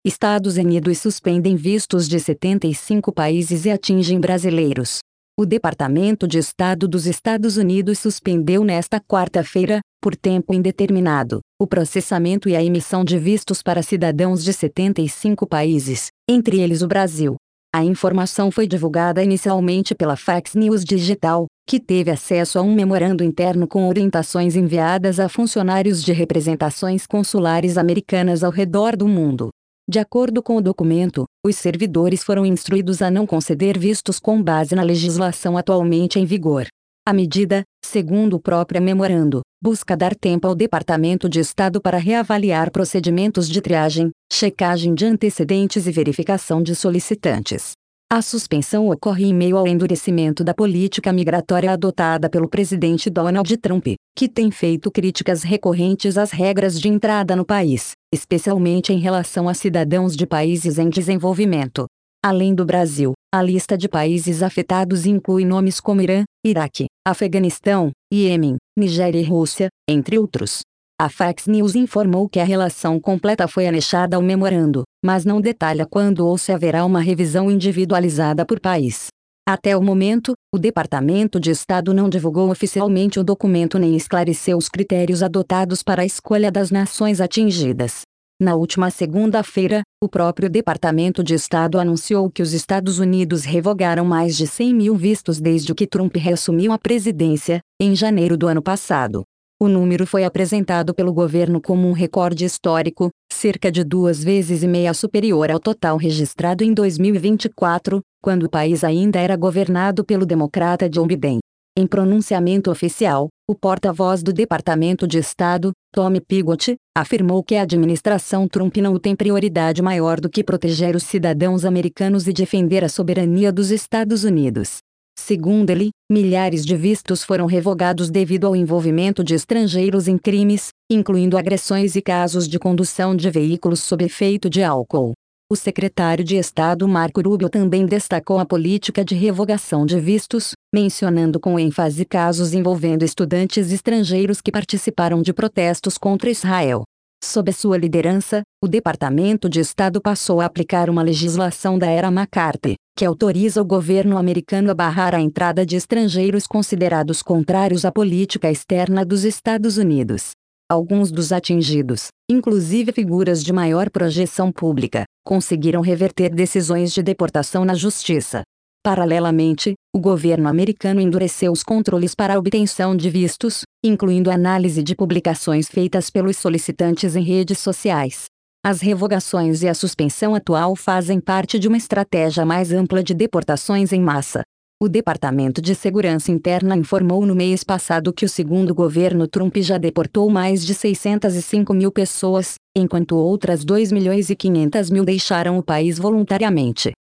Estados Unidos suspendem vistos de 75 países e atingem brasileiros. O Departamento de Estado dos Estados Unidos suspendeu nesta quarta-feira, por tempo indeterminado, o processamento e a emissão de vistos para cidadãos de 75 países, entre eles o Brasil. A informação foi divulgada inicialmente pela Fox News Digital, que teve acesso a um memorando interno com orientações enviadas a funcionários de representações consulares americanas ao redor do mundo. De acordo com o documento, os servidores foram instruídos a não conceder vistos com base na legislação atualmente em vigor. A medida, segundo o próprio memorando, busca dar tempo ao Departamento de Estado para reavaliar procedimentos de triagem, checagem de antecedentes e verificação de solicitantes. A suspensão ocorre em meio ao endurecimento da política migratória adotada pelo presidente Donald Trump, que tem feito críticas recorrentes às regras de entrada no país, especialmente em relação a cidadãos de países em desenvolvimento. Além do Brasil, a lista de países afetados inclui nomes como Irã, Iraque, Afeganistão, Iêmen, Nigéria e Rússia, entre outros. A Fox News informou que a relação completa foi anexada ao memorando, mas não detalha quando ou se haverá uma revisão individualizada por país. Até o momento, o Departamento de Estado não divulgou oficialmente o documento nem esclareceu os critérios adotados para a escolha das nações atingidas. Na última segunda-feira, o próprio Departamento de Estado anunciou que os Estados Unidos revogaram mais de 100 mil vistos desde que Trump reassumiu a presidência, em janeiro do ano passado. O número foi apresentado pelo governo como um recorde histórico, cerca de 2,5 vezes superior ao total registrado em 2024, quando o país ainda era governado pelo democrata Joe Biden. Em pronunciamento oficial, o porta-voz do Departamento de Estado, Tommy Pigott, afirmou que a administração Trump não tem prioridade maior do que proteger os cidadãos americanos e defender a soberania dos Estados Unidos. Segundo ele, milhares de vistos foram revogados devido ao envolvimento de estrangeiros em crimes, incluindo agressões e casos de condução de veículos sob efeito de álcool. O secretário de Estado Marco Rubio também destacou a política de revogação de vistos, mencionando com ênfase casos envolvendo estudantes estrangeiros que participaram de protestos contra Israel. Sob sua liderança, o Departamento de Estado passou a aplicar uma legislação da era McCarthy, que autoriza o governo americano a barrar a entrada de estrangeiros considerados contrários à política externa dos Estados Unidos. Alguns dos atingidos, inclusive figuras de maior projeção pública, conseguiram reverter decisões de deportação na justiça. Paralelamente, o governo americano endureceu os controles para a obtenção de vistos, incluindo a análise de publicações feitas pelos solicitantes em redes sociais. As revogações e a suspensão atual fazem parte de uma estratégia mais ampla de deportações em massa. O Departamento de Segurança Interna informou no mês passado que o segundo governo Trump já deportou mais de 605 mil pessoas, enquanto outras 2,5 milhões deixaram o país voluntariamente.